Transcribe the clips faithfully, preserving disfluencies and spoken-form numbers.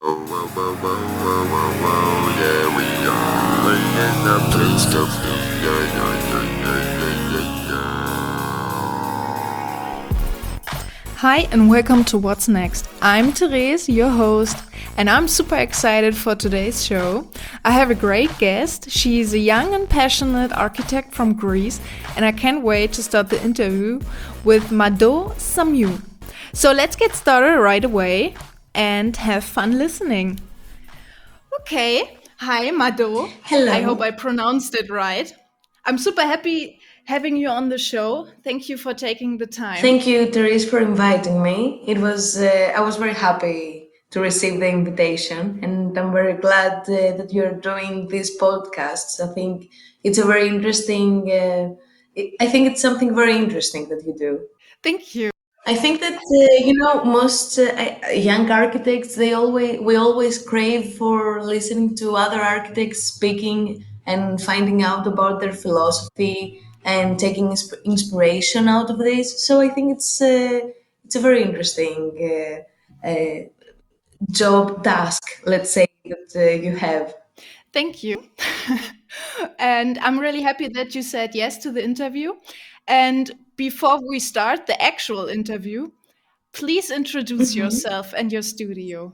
whoa, whoa, whoa, whoa, whoa, whoa, yeah, we are in the place to be. Yeah, yeah, yeah, yeah, yeah, yeah, yeah. Hi, and welcome to What's Next. I'm Therese, your host, and I'm super excited for today's show. I have a great guest. She is a young and passionate architect from Greece, and I can't wait to start the interview with Mado Samiou. So let's get started right away and have fun listening. Okay. Hi, Mado. I hope Hello. I pronounced it right. I'm super happy having you on the show. Thank you for taking the time. Thank you, Therese, for inviting me. It was uh, I was very happy to receive the invitation, and I'm very glad uh, that you're doing these podcasts. I think it's a very interesting. Uh, I I think it's something very interesting that you do. Thank you. I think that uh, you know most uh, I- young architects they always we always crave for listening to other architects speaking and finding out about their philosophy and taking insp- inspiration out of this. So I think it's uh, it's a very interesting uh, uh, job task, let's say that uh, you have. Thank you. And I'm really happy that you said yes to the interview. And before we start the actual interview, please introduce yourself and your studio.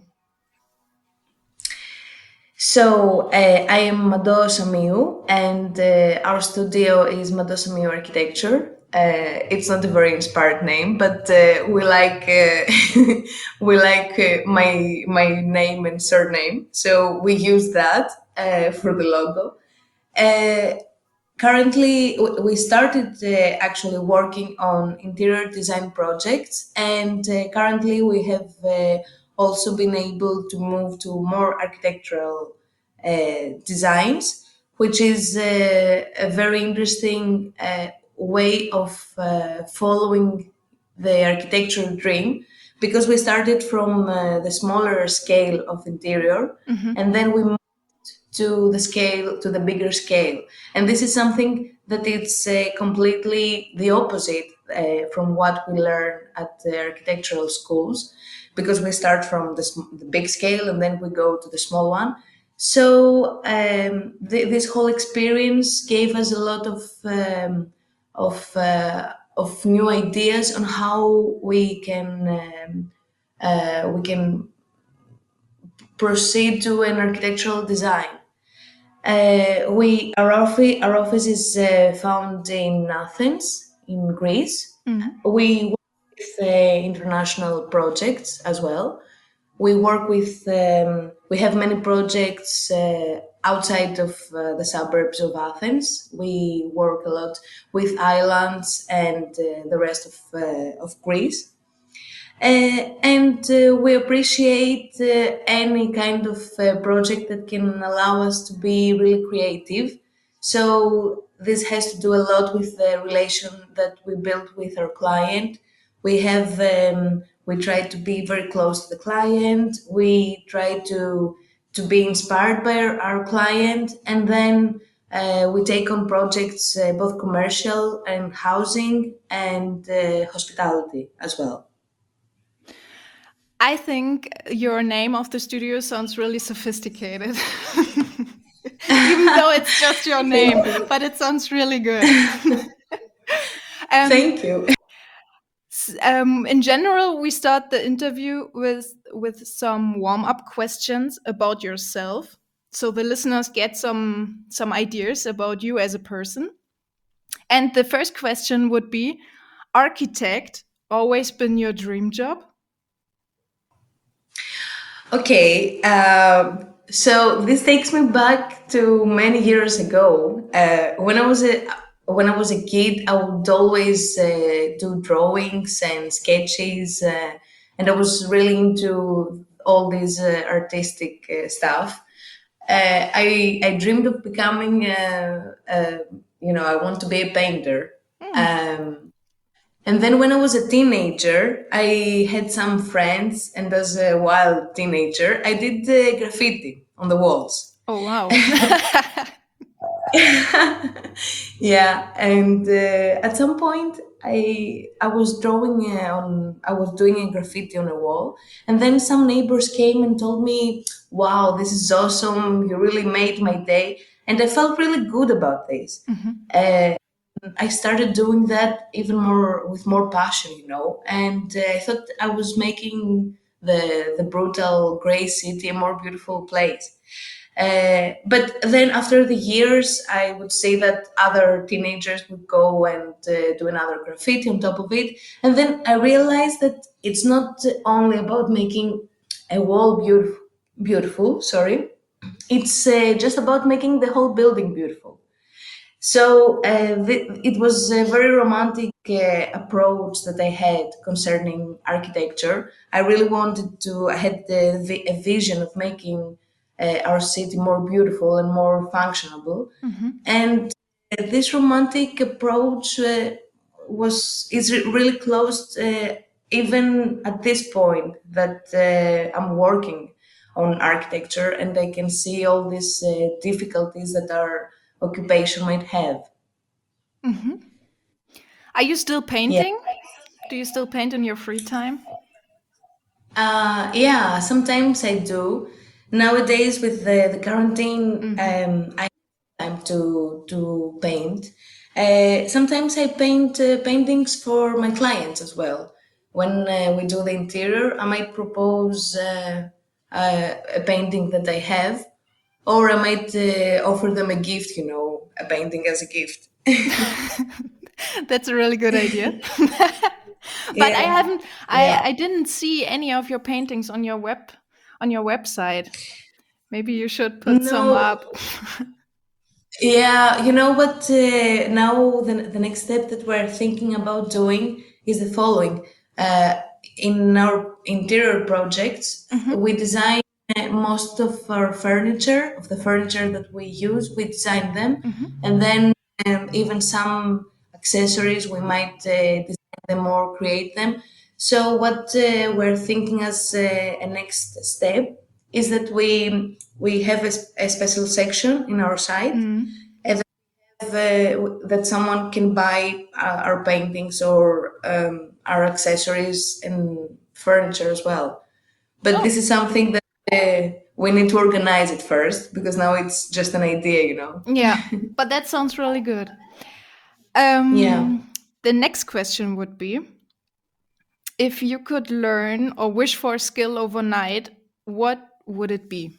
So uh, I am Mado Samiou, and uh, our studio is Mado Samiou Architecture. Uh, it's not a very inspired name, but uh, we like uh, we like uh, my my name and surname, so we use that uh, for the logo. Uh, Currently, w- we started uh, actually working on interior design projects, and uh, currently we have uh, also been able to move to more architectural uh, designs, which is uh, a very interesting uh, way of uh, following the architectural dream, because we started from uh, the smaller scale of interior, Mhm. and then we to the scale to the bigger scale, and this is something that it's uh, completely the opposite uh, from what we learn at the architectural schools, because we start from the, sm- the big scale and then we go to the small one. So um, th- this whole experience gave us a lot of um, of uh, of new ideas on how we can um, uh, we can proceed to an architectural design. Uh, we our office our office is uh, found in Athens, in Greece. Mhm. We work with uh, international projects as well. We work with um, we have many projects uh, outside of uh, the suburbs of Athens. We work a lot with islands and uh, the rest of uh, of Greece. Uh, and uh, we appreciate uh, any kind of uh, project that can allow us to be really creative. So this has to do a lot with the relation that we build with our client. We have um, we try to be very close to the client. We try to to be inspired by our, our client, and then uh, we take on projects uh, both commercial and housing and uh, hospitality as well. I think your name of the studio sounds really sophisticated. Even though it's just your name, Thank you. but it sounds really good. um, Thank you. s- um, in general, we start the interview with with some warm up questions about yourself, so the listeners get some some ideas about you as a person. And the first question would be: architect always been your dream job? Okay, um, so this takes me back to many years ago. Uh, when I was a when I was a kid, I would always uh, do drawings and sketches, uh, and I was really into all this uh, artistic uh, stuff. Uh, I I dreamed of becoming a, a you know I want to be a painter. Hmm. Um, And then when I was a teenager, I had some friends, and as a wild teenager, I did uh, graffiti on the walls. Oh wow. Yeah, and uh, at some point, I I was drawing uh, on I was doing a graffiti on a wall, and then some neighbors came and told me, "Wow, this is awesome! You really made my day," and I felt really good about this. Uh, I started doing that even more with more passion, you know, and uh, I thought I was making the the brutal gray city a more beautiful place. Uh, but then after the years, I would say that other teenagers would go and uh, do another graffiti on top of it. And then I realized that it's not only about making a wall beautiful, beautiful, sorry. It's uh, just about making the whole building beautiful. So uh, th- it was a very romantic uh, approach that I had concerning architecture. I really wanted to, I had the, vi- a vision of making uh, our city more beautiful and more functionable. And uh, this romantic approach uh, was is re- really close, uh, even at this point that uh, I'm working on architecture, and I can see all these uh, difficulties that our occupation might have. Are you still Yeah. painting? Do you still paint in your free time? Uh, yeah, sometimes I do. Nowadays, with the, the quarantine, Hmm. um, I have time to to paint. Uh, sometimes I paint uh, paintings for my clients as well. When uh, we do the interior, I might propose uh, uh, a painting that I have, or I might uh, offer them a gift. You know, a painting as a gift. That's a really good idea. But I Yeah, haven't I yeah. I didn't see any of your paintings on your web on your website. Maybe you should put some No, up. yeah, you know what? Uh, now the, the next step that we're thinking about doing is the following. Uh, in our interior projects, Hmm. we design uh, most of our furniture, of the furniture that we use, we design them, Hmm. and then um, even some accessories we might uh, design them or create them. So what uh, we're thinking as uh, a next step is that we we have a, s- a special section in our site Mm. and that, uh, that someone can buy uh, our paintings or um, our accessories and furniture as well. But Oh, this is something that uh, we need to organize it first because now it's just an idea, you know. yeah. But that sounds really good. Yeah. Um, the next question would be, if you could learn or wish for a skill overnight, what would it be?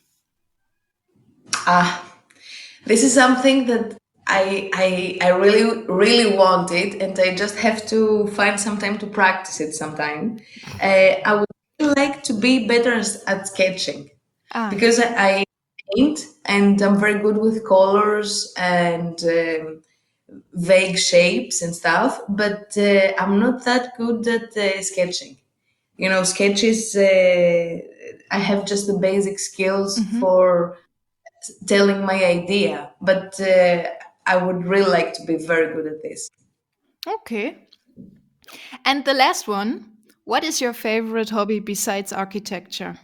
Ah, this is something that I I I really really want it, and I just have to find some time to practice it. Sometime, uh, I would really like to be better as, at sketching Ah, because I, I paint and I'm very good with colors and um, vague shapes and stuff, but uh, I'm not that good at uh, sketching. You know, sketches. Uh, I have just the basic skills hmm. for telling my idea, but uh, I would really like to be very good at this. Okay. And the last one, what is your favorite hobby besides architecture?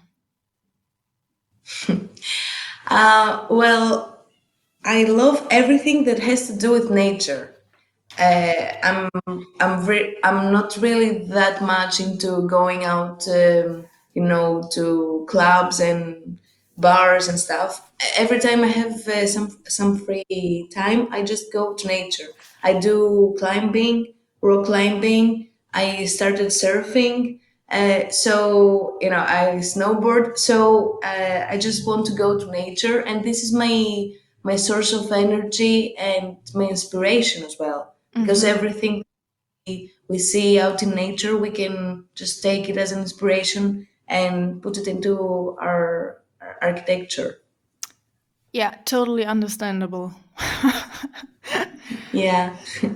Uh, well, I love everything that has to do with nature. Uh, I'm I'm re- I'm not really that much into going out, um, you know, to clubs and bars and stuff. Every time I have uh, some some free time, I just go to nature. I do climbing, rock climbing. I started surfing. Uh, so you know, I snowboard. So uh, I just want to go to nature, and this is my my source of energy and my inspiration as well because Hmm. everything we see out in nature, we can just take it as an inspiration and put it into our, our architecture. Yeah, totally understandable. Yeah.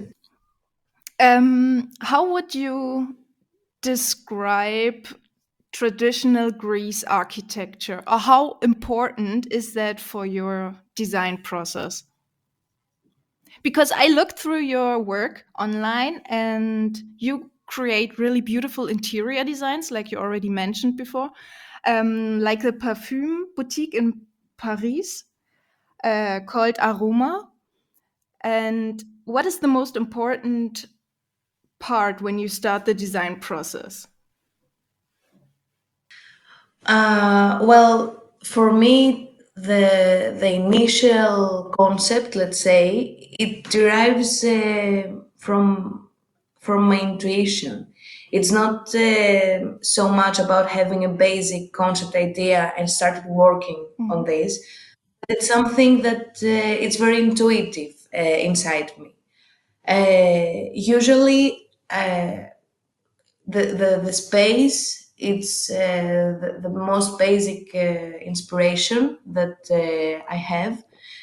Um, how would you describe traditional Greece architecture, or how important is that for your design process? Because I looked through your work online and you create really beautiful interior designs, like you already mentioned before, um, like the perfume boutique in Paris uh, called Aroma. And what is the most important part when you start the design process? Uh, well, for me, the the initial concept, let's say, it derives uh, from from my intuition. It's not uh, so much about having a basic concept idea and started working on Mhm. this. It's something that uh, it's very intuitive uh, inside me. Uh, usually, uh, the, the, the space, it's uh, the, the most basic uh, inspiration that uh, I have.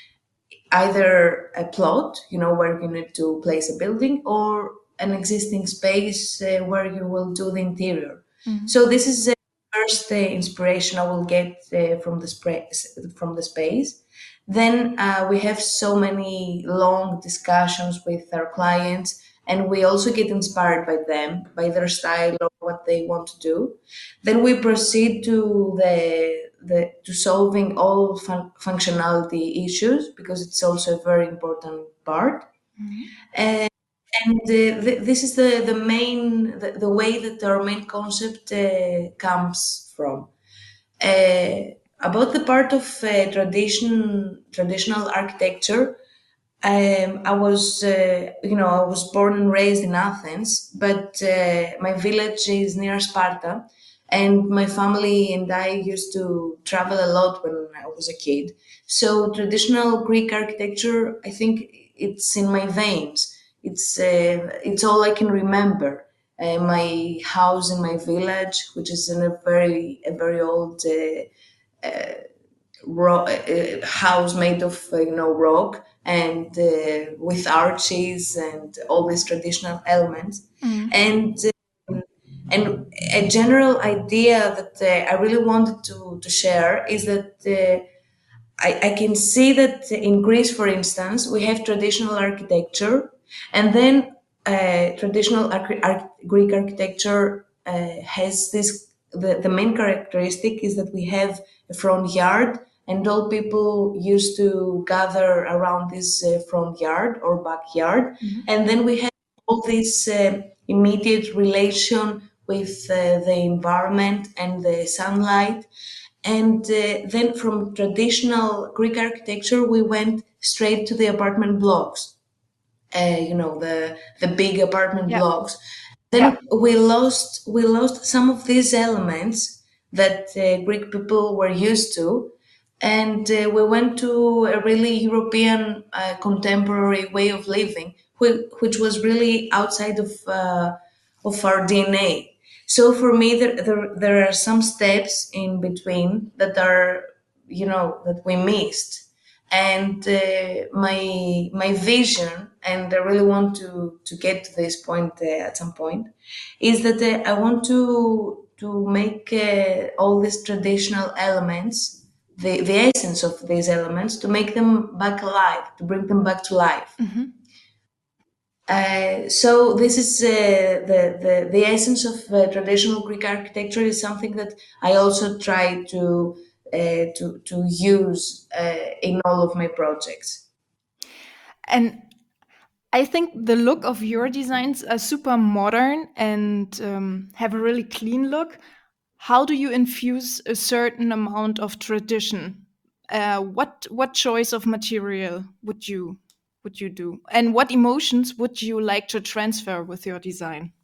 Either a plot, you know, where you need to place a building, or an existing space uh, where you will do the interior. Mhm. So this is the first uh, inspiration I will get uh, from the space. From the space. Then uh, we have so many long discussions with our clients, and we also get inspired by them, by their style or what they want to do. Then we proceed to the, the to solving all fun- functionality issues, because it's also a very important part. Mhm. Uh, and uh, th- this is the the main the, the way that our main concept uh, comes from. Uh, about the part of uh, tradition traditional architecture, um, I was, uh, you know, I was born and raised in Athens, but uh, my village is near Sparta, and my family and I used to travel a lot when I was a kid. So traditional Greek architecture, I think it's in my veins. It's uh, it's all I can remember. Uh, my house in my village, which is in a very a very old uh, ro- uh, house made of uh, you know rock, and uh, with arches and all these traditional elements, Mhm. and uh, and a general idea that uh, I really wanted to to share is that uh, I, I can see that in Greece, for instance, we have traditional architecture, and then uh, traditional arch- arch- Greek architecture uh, has this. The, the main characteristic is that we have a front yard, and all people used to gather around this uh, front yard or backyard, Mhm. and then we have all this uh, immediate relation with uh, the environment and the sunlight. And uh, then from traditional Greek architecture, we went straight to the apartment blocks, uh, you know, the, the big apartment Yeah. blocks. Then we lost, we lost some of these elements that uh, Greek people were used to. And uh, we went to a really European uh, contemporary way of living, which, which was really outside of, uh, of our D N A. So for me, there, there, there are some steps in between that are, you know, that we missed. And uh, my my vision, and I really want to to get to this point uh, at some point, is that uh, I want to to make uh, all these traditional elements, the the essence of these elements, to make them back alive, to bring them back to life. Mhm. Uh, so this is uh, the, the the essence of uh, traditional Greek architecture is something that I also try to uh, to to use uh, in all of my projects. And I think the look of your designs are super modern and um, have a really clean look. How do you infuse a certain amount of tradition? Uh, what what choice of material would you would you do, and what emotions would you like to transfer with your design?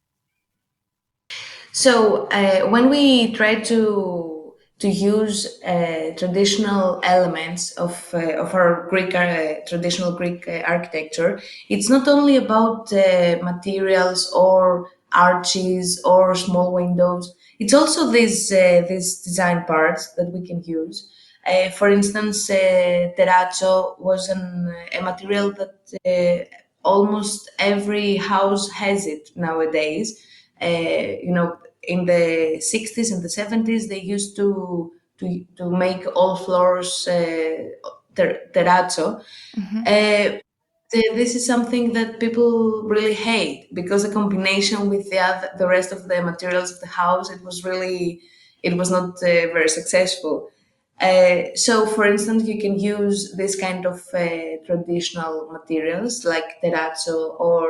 So uh, when we try to to use uh, traditional elements of uh, of our Greek uh, traditional Greek uh, architecture, it's not only about uh, materials or arches or small windows. It's also these uh, these design parts that we can use. Uh, for instance, uh, terrazzo was an, a material that uh, almost every house has it nowadays. Uh, you know, in the sixties and the seventies, they used to to, to make all floors uh, ter- terrazzo. Mhm. Uh, th- this is something that people really hate, because the combination with the other, the rest of the materials of the house, it was really, it was not uh, very successful. Uh, so, for instance, you can use this kind of uh, traditional materials like terrazzo or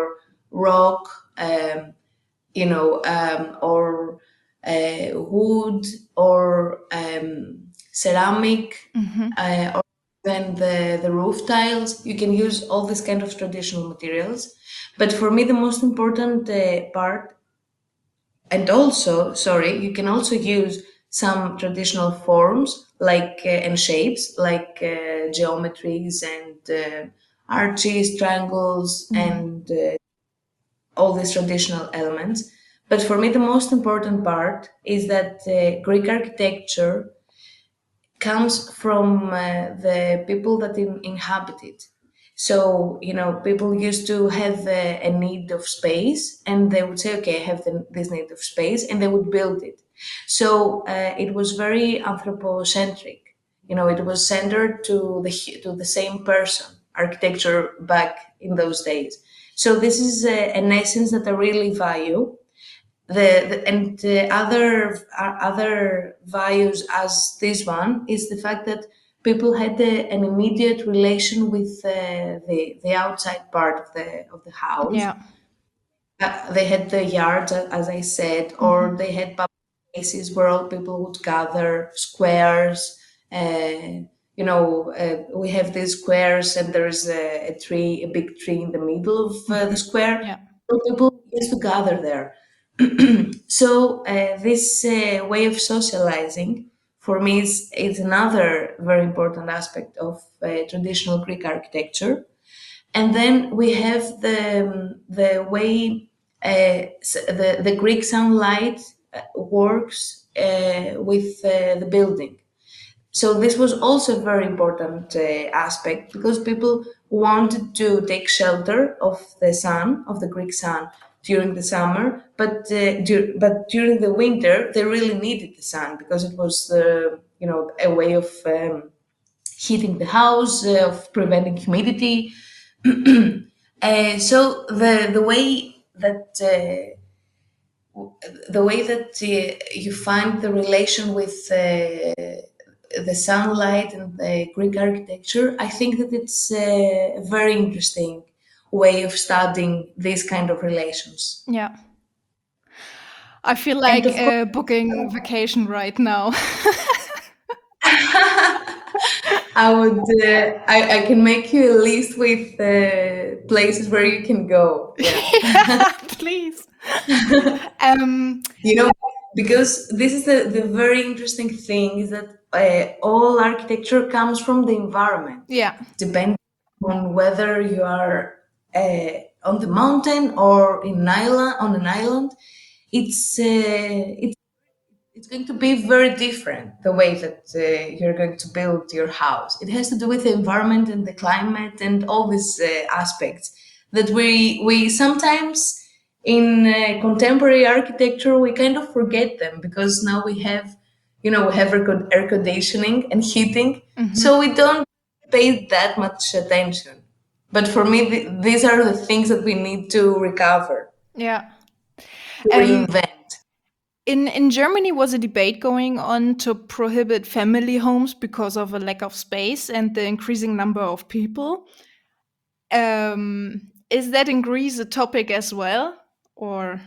rock, um, you know, um, or uh, wood, or um, ceramic, uh, or then the, the roof tiles. You can use all these kind of traditional materials. But for me, the most important uh, part, and also, sorry, you can also use some traditional forms like uh, and shapes like uh, geometries and uh, arches, triangles, and uh, all these traditional elements. But for me, the most important part is that uh, Greek architecture comes from uh, the people that in, inhabit it. So, you know, people used to have a, a need of space, and they would say, okay, I have the, this need of space, and they would build it. So uh, it was very anthropocentric. You know, it was centered to the hu- to the same person. Architecture back in those days. So this is uh, an essence that I really value. The, the and the other uh, other values as this one is the fact that people had a, an immediate relation with uh, the the outside part of the of the house. Yeah. Uh, they had the yards, a- as I said, or they had public places where all people would gather, squares. Uh, you know, uh, we have these squares, and there's a, a tree, a big tree in the middle of uh, the square. Yeah. So people used to gather there. So uh, this uh, way of socializing for me is, is another very important aspect of uh, traditional Greek architecture. And then we have the the way uh, s- the the Greek sunlight uh, works uh, with uh, the building. So this was also a very important uh, aspect because people wanted to take shelter of the sun, of the Greek sun, during the summer, but uh, dur- but during the winter they really needed the sun because it was uh, you know a way of um, heating the house, uh, of preventing humidity. Uh, so the the way that uh, the way that uh, you find the relation with uh, the sunlight and the Greek architecture, I think that it's a very interesting way of studying these kind of relations. Yeah. I feel And like of course, uh, booking vacation right now. I would uh, I, I can make you a list with uh, places where you can go. Yeah. Yeah, please. Um, You know, because this is the, the very interesting thing is that uh, all architecture comes from the environment, yeah. depending on whether you are uh, on the mountain or in an island, on an island. It's uh, it's it's going to be very different the way that uh, you're going to build your house. It has to do with the environment and the climate and all these uh, aspects that we we sometimes in uh, contemporary architecture we kind of forget them because now we have you know we have air con- air conditioning and heating, so we don't pay that much attention. But for me, th- these are the things that we need to recover, Yeah. to Um, reinvent. in in Germany was a debate going on to prohibit family homes because of a lack of space and the increasing number of people. Um, is that in Greece a topic as well, or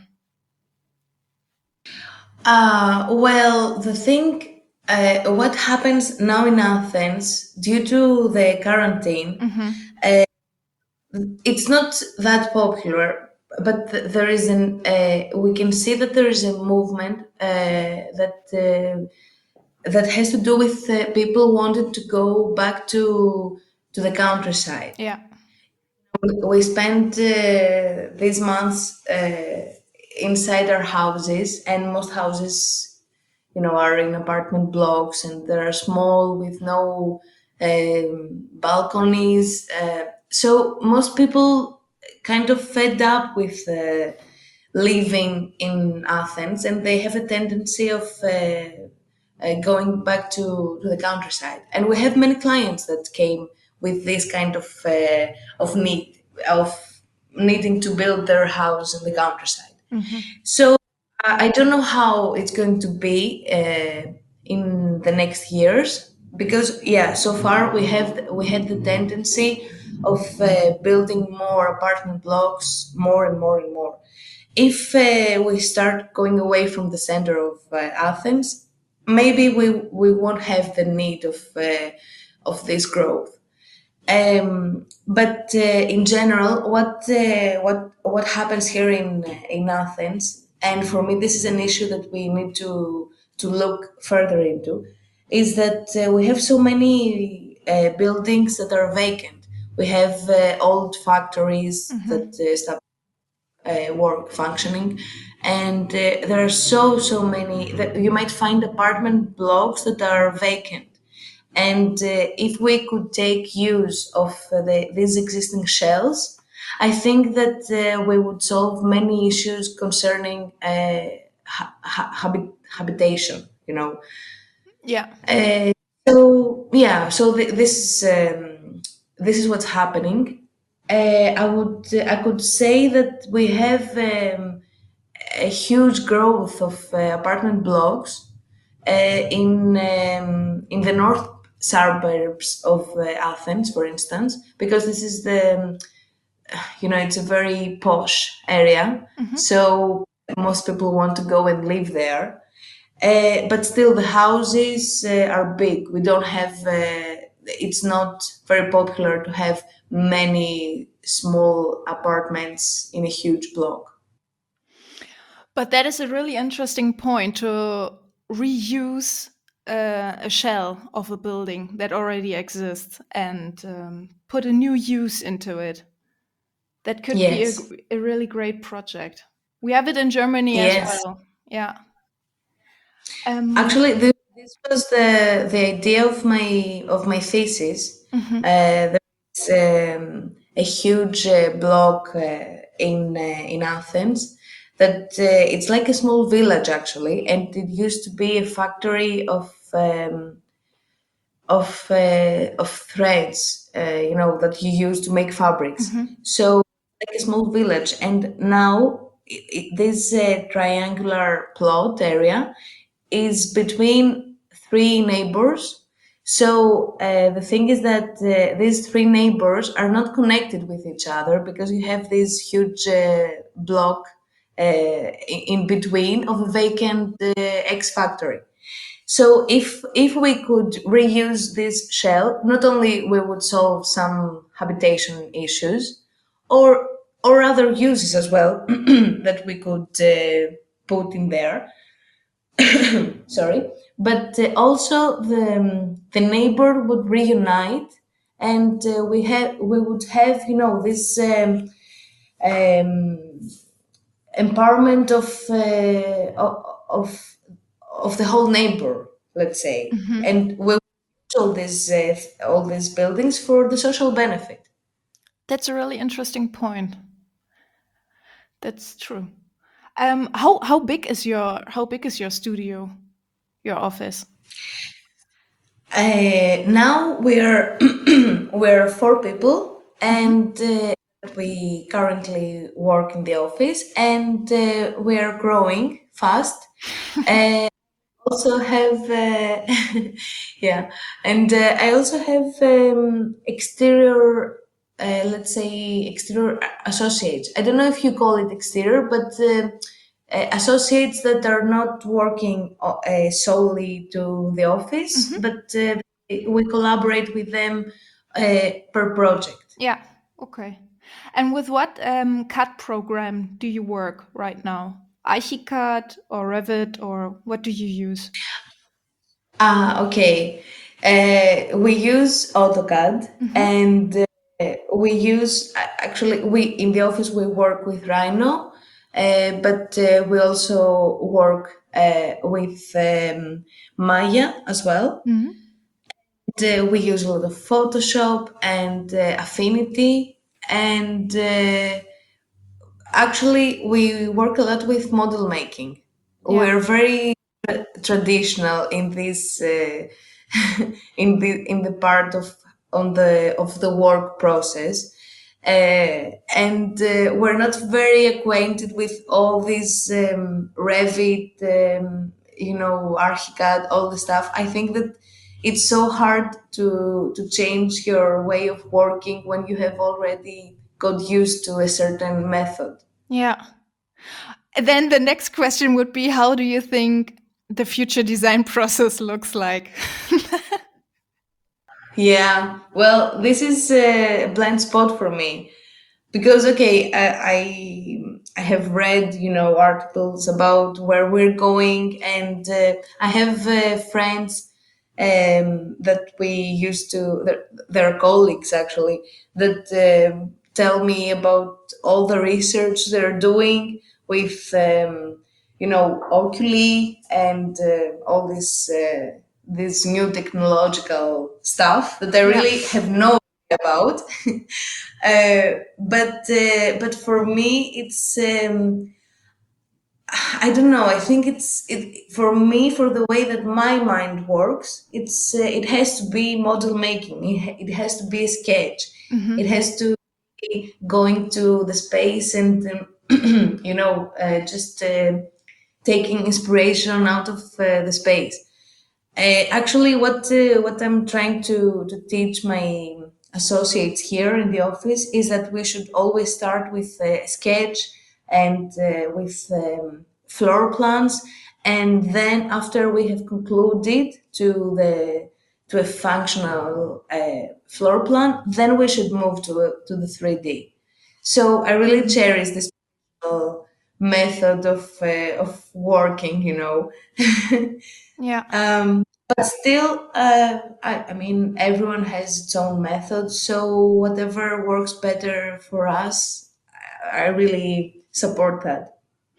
Uh, well, the thing, uh, what happens now in Athens due to the quarantine, it's not that popular, but th- there is an, uh, we can see that there is a movement uh, that uh, that has to do with uh, people wanting to go back to to the countryside. yeah, We spent uh, these months uh, inside our houses, and most houses, you know, are in apartment blocks, and they are small with no um, balconies. Uh, so most people kind of fed up with uh, living in Athens, and they have a tendency of uh, uh, going back to, to the countryside. And we have many clients that came with this kind of uh, of need of needing to build their house in the countryside. So I I don't know how it's going to be uh, in the next years because yeah, so far we have we had the tendency of uh, building more apartment blocks, more and more and more. If uh, we start going away from the center of uh, Athens, maybe we we won't have the need of uh, of this growth. Um, but uh, in general, what uh, what what happens here in in Athens, and for me, this is an issue that we need to to look further into, is that uh, we have so many uh, buildings that are vacant. We have uh, old factories that uh, stop uh, work functioning, and uh, there are so so many that you might find apartment blocks that are vacant. And uh, if we could take use of uh, the, these existing shells, I think that uh, we would solve many issues concerning uh, ha- ha- habit- habitation. You know, Yeah. uh, so yeah, so th- this is um, this is what's happening. Uh, I would I could say that we have um, a huge growth of uh, apartment blocks uh, in um, in the north suburbs of uh, Athens, for instance, because this is the um, you know it's a very posh area, so most people want to go and live there. Uh, but still, the houses uh, are big. We don't have. Uh, it's not very popular to have many small apartments in a huge block. But that is a really interesting point to reuse uh, a shell of a building that already exists and um, put a new use into it. That could be a, Yes. gr- a really great project. We have it in Germany as Yes. well. Yeah. Um, Actually, this, this was the the idea of my of my thesis. mhm. Uh, there's um, a huge uh, block uh, in uh, in Athens that uh, it's like a small village actually, and it used to be a factory of um, of uh, of threads, uh, you know, that you use to make fabrics. Mhm. So like a small village, and now it, it, this uh, triangular plot area is between three neighbors. So uh, the thing is that uh, these three neighbors are not connected with each other because you have this huge uh, block uh, in in between of a vacant uh, X factory. So if if we could reuse this shell, not only we would solve some habitation issues, or or other uses as well that we could uh, put in there. Sorry, but uh, also the um, the neighbor would reunite, and uh, we have we would have you know this um, um, empowerment of uh, of of of the whole neighbor, let's say, Mhm. and we use all these uh, all these buildings for the social benefit. That's a really interesting point. That's true. Um, how how big is your how big is your studio, your office? Uh, now we're we're four people, Mhm. and uh, we currently work in the office, and uh, we are growing fast. Uh, also have uh, yeah, and uh, I also have um, exterior. Uh, let's say exterior associates. I don't know if you call it exterior, but uh, uh, associates that are not working uh, uh, solely to the office, Mhm. but uh, we collaborate with them uh, per project. Yeah. Okay. And with what um, C A D program do you work right now? Archicad or Revit or what do you use? Ah, okay. Uh, we use AutoCAD, Mhm. and uh, we use a- actually we in the office we work with Rhino, uh, but uh, we also work uh, with um, Maya as well. Mhm. And, uh, we use a lot of Photoshop and uh, Affinity, and uh, actually we work a lot with model making. Yeah. We're very tra- traditional in this uh, in the in the part of on the of the work process, uh, and uh, we're not very acquainted with all these um, Revit, um, you know, Archicad, all the stuff. I think that it's so hard to to change your way of working when you have already got used to a certain method. Yeah. Then the next question would be, how do you think the future design process looks like? Yeah, well, this is a blind spot for me because okay, I, I I have read, you know, articles about where we're going, and uh, I have uh, friends um, that we used to, they're, they're colleagues actually, that um tell me about all the research they're doing with, um, you know, Oculi and uh, all this uh, this new technological stuff that I Yeah. really have no idea about. Uh, but uh, but for me, it's um, I don't know. I think it's it for me, for the way that my mind works. It's uh, it has to be model making. It, ha- it has to be a sketch. It Hmm. has to be going to the space and um, you know uh, just uh, taking inspiration out of uh, the space. Uh, actually, what uh, what I'm trying to to teach my associates here in the office is that we should always start with a sketch and uh, with um, floor plans, and then after we have concluded to the to a functional uh, floor plan, then we should move to a, to the three D. So I really cherish this uh, method of uh, of working, you know. Yeah. Um, but still, uh, I, I mean, everyone has its own method. So whatever works better for us, I I really support that.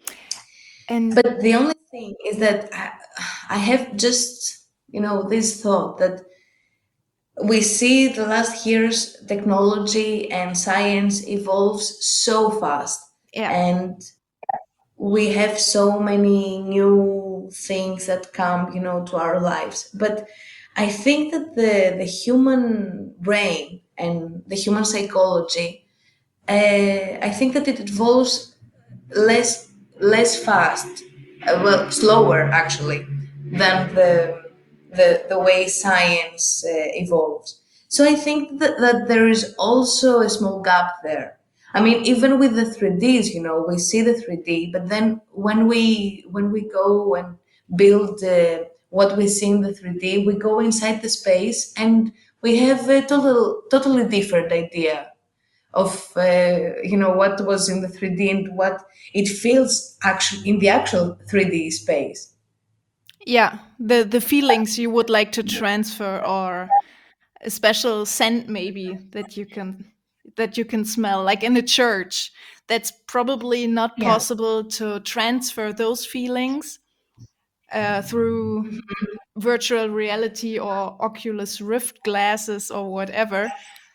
And But the only thing is that I, I have just, you know, this thought that we see the last years technology and science evolves so fast, yeah. and we have so many new things that come, you know, to our lives. But I think that the the human brain and the human psychology, uh, I think that it evolves less less fast, uh, well, slower actually, than the the the way science uh, evolves. So I think that, that there is also a small gap there. I mean, even with the three Ds, you know, we see the three D, but then when we when we go and build uh, what we see in the three D, we go inside the space and we have a total totally different idea of uh, you know what was in the three D and what it feels actually in the actual three D space. Yeah. The the feelings you would like to transfer, or a special scent maybe that you can that you can smell, like in a church. That's probably not Yeah. possible to transfer those feelings uh, through virtual reality or Oculus Rift glasses or whatever.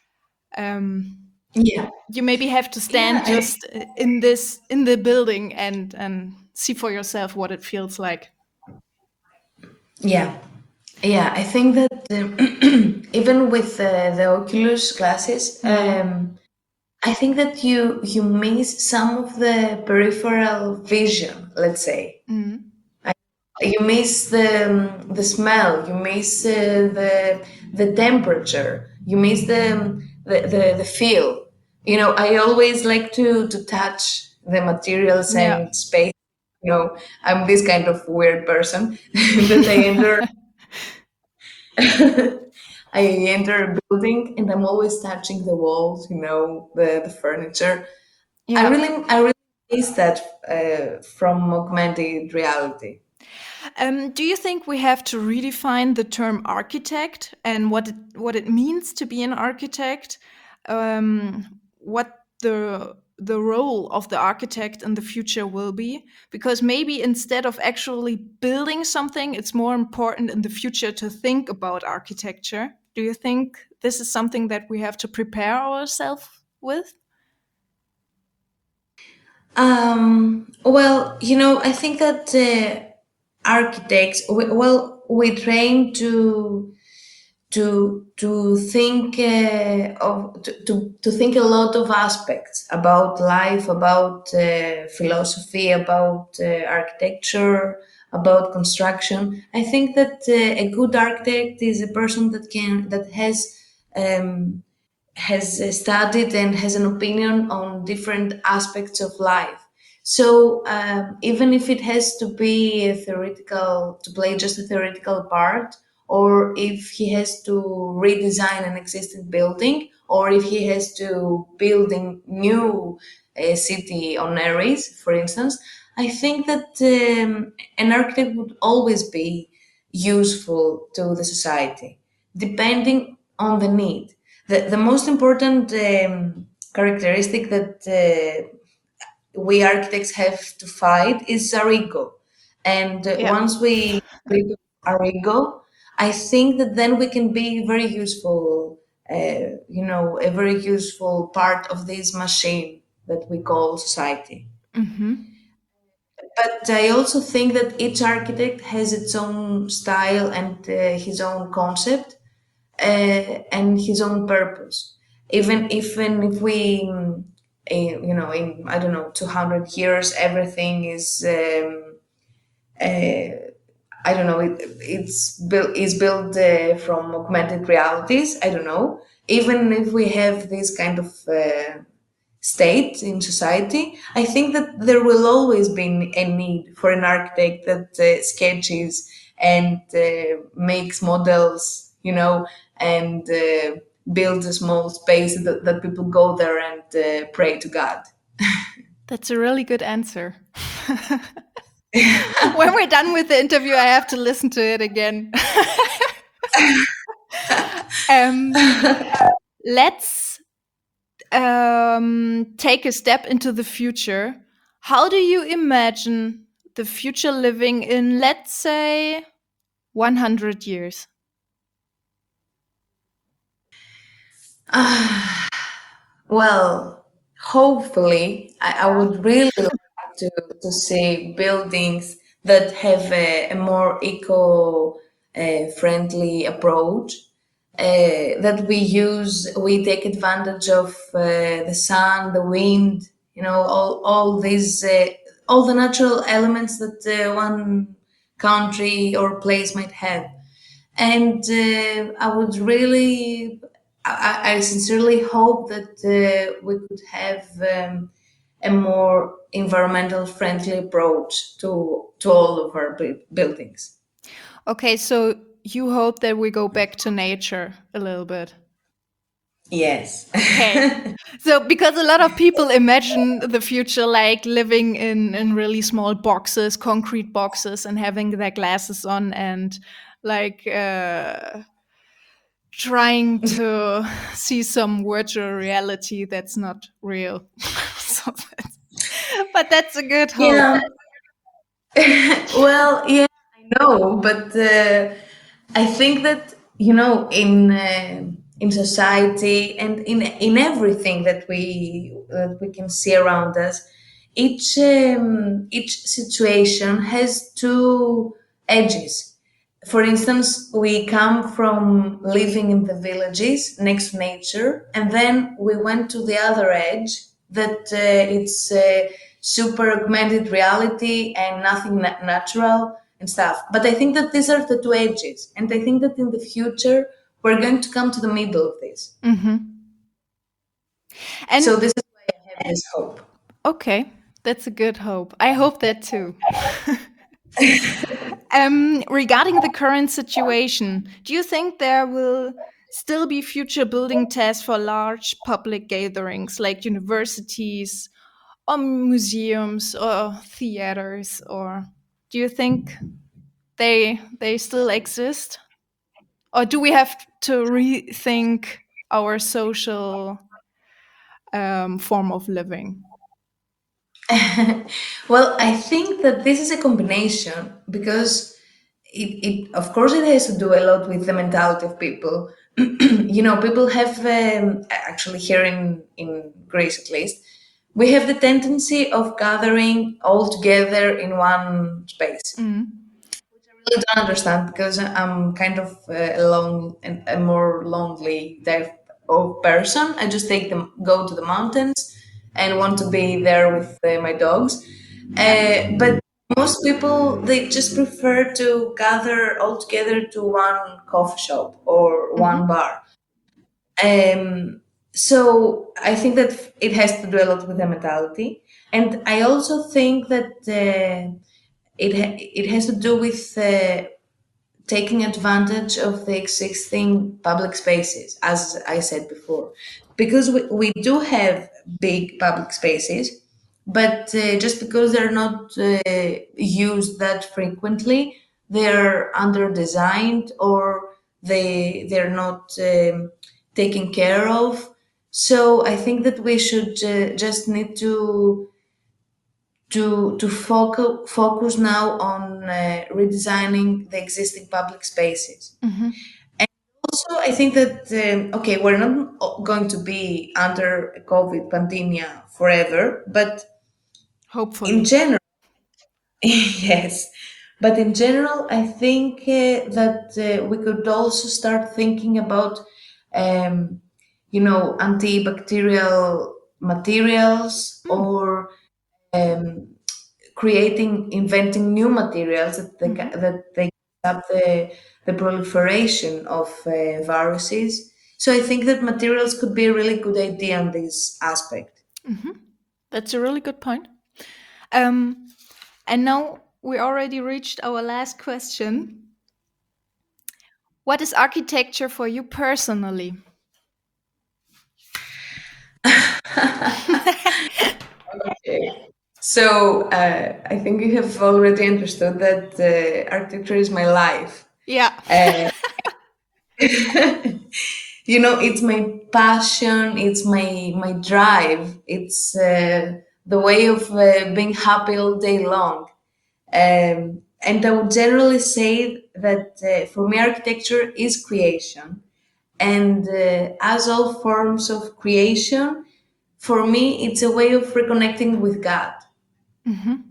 Um, Yeah. you maybe have to Yeah. stand I, just in this in the building and and see for yourself what it feels like. yeah. Yeah. I think that um, even with uh, the Oculus glasses, Mm. um, I think that you you miss some of the peripheral vision. Let's say Mm. you miss the um, the smell, you miss uh, the the temperature, you miss the, um, the the the feel. You know, I always like to to touch the materials Yeah. and space. You know, I'm this kind of weird person that I enter I enter a building and I'm always touching the walls. You know, the the furniture. I Yeah. really I really miss that uh, from augmented reality. Um, do you think we have to redefine the term architect and what it, what it means to be an architect? Um, what the the role of the architect in the future will be? Because maybe instead of actually building something, it's more important in the future to think about architecture. Do you think this is something that we have to prepare ourselves with? Um, well, you know, I think that uh, architects, we, well, we train to to to think uh, of to, to to think a lot of aspects about life, about uh, philosophy, about uh, architecture, about construction. I think that uh, a good architect is a person that can that has um, has uh, studied and has an opinion on different aspects of life. So um, even if it has to be a theoretical, to play just a theoretical part, or if he has to redesign an existing building, or if he has to build a new uh, city on Ares, for instance, I think that um, an architect would always be useful to the society, depending on the need. The, the most important um, characteristic that uh, we architects have to fight is our ego. And uh, Yeah. once we rid of our ego, I think that then we can be very useful, uh, you know, a very useful part of this machine that we call society. Hmm. But I also think that each architect has its own style and uh, his own concept uh, and his own purpose. Even even if we, mm, eh, you know, in I don't know, two hundred years, everything is. Um, uh, I don't know. It, it's built is built uh, from augmented realities. I don't know. Even if we have this kind of uh, state in society, I think that there will always be a need for an architect that uh, sketches and uh, makes models, you know, and uh, builds a small space that, that people go there and uh, pray to God. That's a really good answer. When we're done with the interview, I have to listen to it again. um, let's um, take a step into the future. How do you imagine the future living in, let's say, one hundred years? Well, hopefully, I, I would really like to, to see buildings that have a, a more eco uh, friendly approach. Uh, that we use, we take advantage of uh, the sun, the wind, you know, all, all these, uh, all the natural elements that uh, one country or place might have. And uh, I would really, I, I sincerely hope that uh, we could have um, a more environmental friendly approach to to all of our bu- buildings. Okay, so you hope that we go back to nature a little bit. Yes. Okay. So, because a lot of people imagine the future like living in, in really small boxes, concrete boxes, and having their glasses on and like uh, trying to see some virtual reality that's not real. So that's, but that's a good hope. Yeah. Well, yeah, I know, but uh, I think that you know, in uh, in society and in in everything that we that we can see around us, each um, each situation has two edges. For instance, we come from living in the villages next to nature, and then we went to the other edge that uh, it's uh, super augmented reality and nothing na- natural and stuff. But I think that these are the two edges, and I think that in the future we're going to come to the middle of this. Hmm. And So this is why I have this hope. okay, that's a good hope. I hope that too. Um, regarding the current situation, do you think there will still be future building tests for large public gatherings like universities or museums or theaters, or do you think they they still exist? Or do we have to rethink our social um, form of living? Well, I think that this is a combination because it, it of course it has to do a lot with the mentality of people. You know, people have um, actually here in in Greece at least, we have the tendency of gathering all together in one space. Mm. Really don't understand because I'm kind of uh, a long and a more lonely type of person. I just take them, go to the mountains, and want to be there with uh, my dogs. Uh, but most people, they just prefer to gather all together to one coffee shop or Mm-hmm. one bar. Um, so I think that it has to do a lot with the mentality, and I also think that uh, it ha- it has to do with uh, taking advantage of the existing public spaces, as I said before, because we, we do have big public spaces, but uh, just because they're not uh, used that frequently, they're under designed or they they're not um, taken care of. So I think that we should uh, just need to to to focus focus now on uh, redesigning the existing public spaces. Mm-hmm. Also, I think that um, okay, we're not going to be under a COVID pandemic forever, but in Hopefully. general, yes. But in general, I think uh, that uh, we could also start thinking about, um, you know, antibacterial materials Mm. or um, creating, inventing new materials that they, Mm-hmm. ca- that they stop the, the proliferation of uh, viruses. So I think that materials could be a really good idea on this aspect. Mm-hmm. That's a really good point. Um, and now we already reached our last question. What is architecture for you personally? Okay. So uh, I think you have already understood that uh, architecture is my life. Yeah. Uh, you know, it's my passion, it's my my drive, it's uh, the way of uh, being happy all day long. Um, and I would generally say that uh, for me, architecture is creation. And uh, as all forms of creation, for me, it's a way of reconnecting with God. Mm-hmm.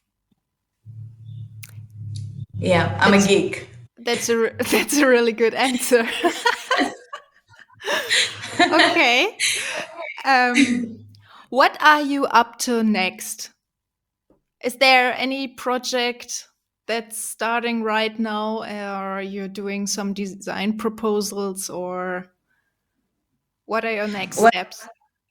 Yeah, I'm a That's geek. that's a re- that's a really good answer. Okay. Um, what are you up to next? Is there any project that's starting right now, or you're doing some design proposals, or what are your next Well, steps?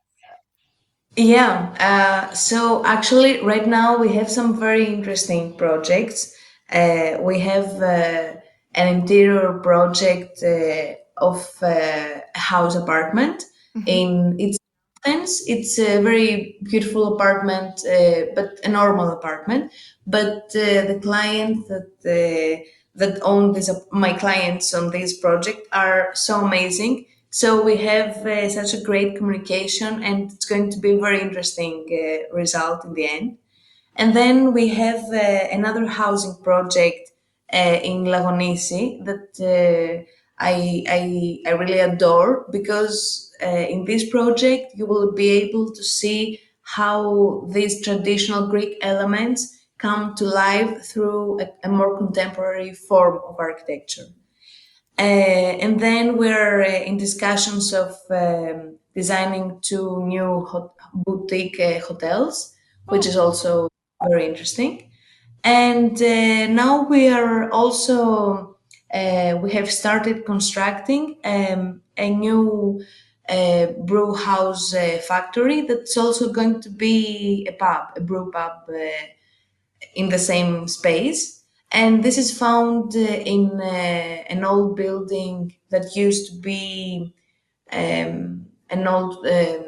yeah, uh, so actually, right now we have some very interesting projects. Uh, we have uh, an interior project uh, of uh, a house apartment Mm-hmm. in it's Athens. It's a very beautiful apartment, uh, but a normal apartment. But uh, the client that uh, that own this, my clients on this project are so amazing. So we have uh, such a great communication, and it's going to be a very interesting uh, result in the end. And then we have uh, another housing project uh, in Lagonisi that uh, I, I, I really adore because uh, in this project you will be able to see how these traditional Greek elements come to life through a, a more contemporary form of architecture. Uh, and then we're uh, in discussions of um, designing two new hot- boutique uh, hotels, which Oh. is also very interesting. And uh, now we are also uh, we have started constructing um, a new uh, brew house uh, factory that's also going to be a pub, a brew pub. Uh, in the same space. And this is found uh, in uh, an old building that used to be um, an old um,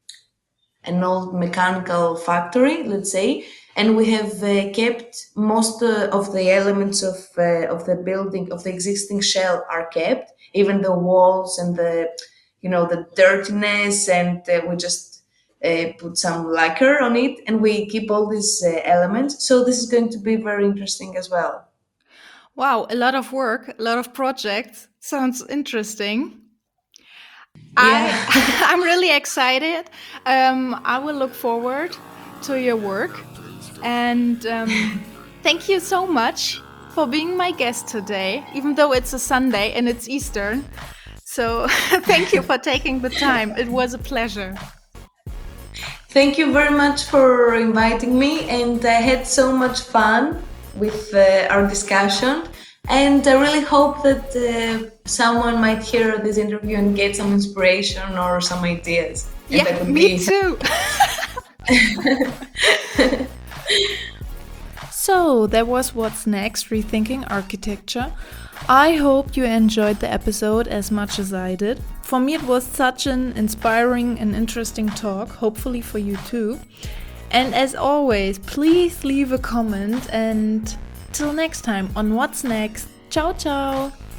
an old mechanical factory, let's say. And we have uh, kept most uh, of the elements of uh, of the building of the existing shell are kept, even the walls and the you know the dirtiness, and uh, we just uh, put some lacquer on it, and we keep all these uh, elements. So this is going to be very interesting as well. Wow, a lot of work, a lot of projects. Sounds interesting. I Yeah. I'm really excited. Um, I will look forward to your work, and um, thank you so much for being my guest today. Even though it's a Sunday and it's Eastern, so thank you for taking the time. It was a pleasure. Thank you very much for inviting me, and I had so much fun with uh, our discussion. And I really hope that uh, someone might hear this interview and get some inspiration or some ideas. And Yeah, that would me be- too. So that was What's Next, Rethinking Architecture. I hope you enjoyed the episode as much as I did. For me it was such an inspiring and interesting talk, hopefully for you too. And as always, please leave a comment, and till next time on What's Next. Ciao ciao!